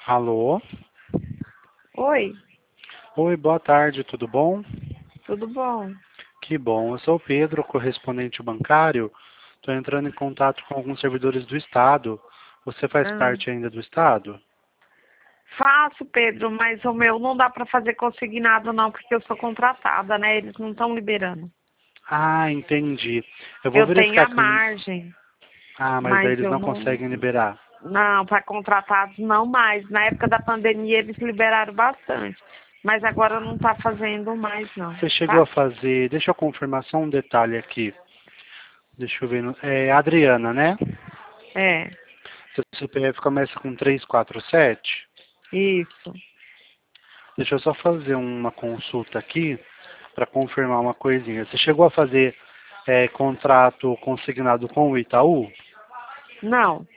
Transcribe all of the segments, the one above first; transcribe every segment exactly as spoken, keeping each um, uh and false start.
Alô? Oi, Oi, boa tarde, tudo bom? tudo bom? Que bom, eu sou o Pedro, correspondente bancário. Estou entrando em contato com alguns servidores do Estado. Você faz Ah, parte ainda do Estado? faço, Pedro, mas o meu não dá para fazer consignado não, porque eu sou contratada, né? Eles não estão liberando. Ah, entendi. Eu vou Eu tenho verificar a aqui. margem, Ah, mas daí mas eles eu não não. conseguem liberar. Não, para contratados não mais. Na época da pandemia eles liberaram bastante, mas agora não está fazendo mais não, Você chegou a tá? fazer. Deixa eu confirmar só um detalhe aqui. Deixa eu ver. no- É Adriana, né? É, Seu C P F começa com trezentos e quarenta e sete. isso. Deixa eu só fazer uma consulta aqui para confirmar uma coisinha. Você chegou a fazer é, contrato consignado com o Itaú? Não,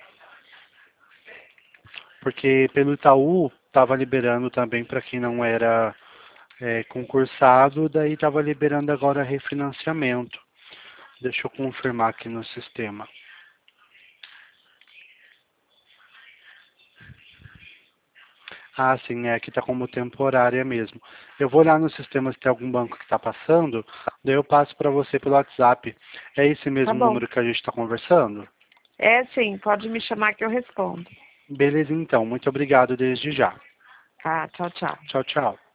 Porque pelo Itaú estava liberando também para quem não era é, concursado, daí estava liberando agora refinanciamento. Deixa eu confirmar aqui no sistema. Ah, sim, é que está como temporária mesmo. Eu vou olhar no sistema se tem algum banco que está passando, daí eu passo para você pelo WhatsApp. É esse tá mesmo bom. número que a gente está conversando? É sim, pode me chamar que eu respondo. Beleza, então. Muito obrigado desde já. Tá, tchau, tchau. Tchau, tchau.